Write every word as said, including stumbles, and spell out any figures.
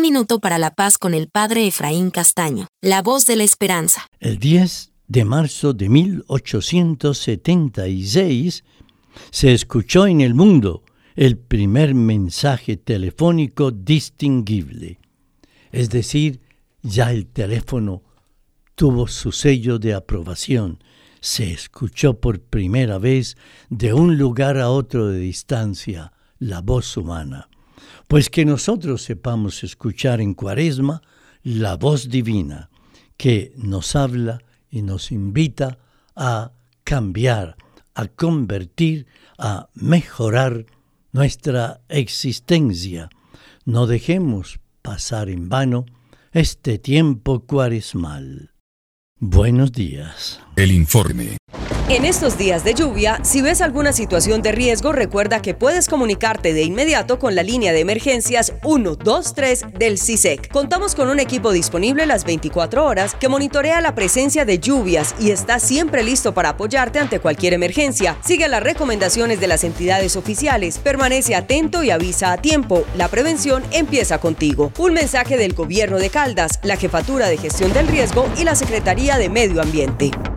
minuto para la paz con el padre Efraín Castaño, la voz de la esperanza. El diez de marzo de mil ochocientos setenta y seis se escuchó en el mundo el primer mensaje telefónico distinguible. Es decir, ya el teléfono tuvo su sello de aprobación. Se escuchó por primera vez de un lugar a otro de distancia la voz humana. Pues que nosotros sepamos escuchar en Cuaresma la voz divina que nos habla y nos invita a cambiar, a convertir, a mejorar nuestra existencia. No dejemos pasar en vano este tiempo cuaresmal. Buenos días. El informe. En estos días de lluvia, si ves alguna situación de riesgo, recuerda que puedes comunicarte de inmediato con la línea de emergencias uno dos tres del C I S E C. Contamos con un equipo disponible las veinticuatro horas que monitorea la presencia de lluvias y está siempre listo para apoyarte ante cualquier emergencia. Sigue las recomendaciones de las entidades oficiales, permanece atento y avisa a tiempo. La prevención empieza contigo. Un mensaje del Gobierno de Caldas, la Jefatura de Gestión del Riesgo y la Secretaría de Medio Ambiente.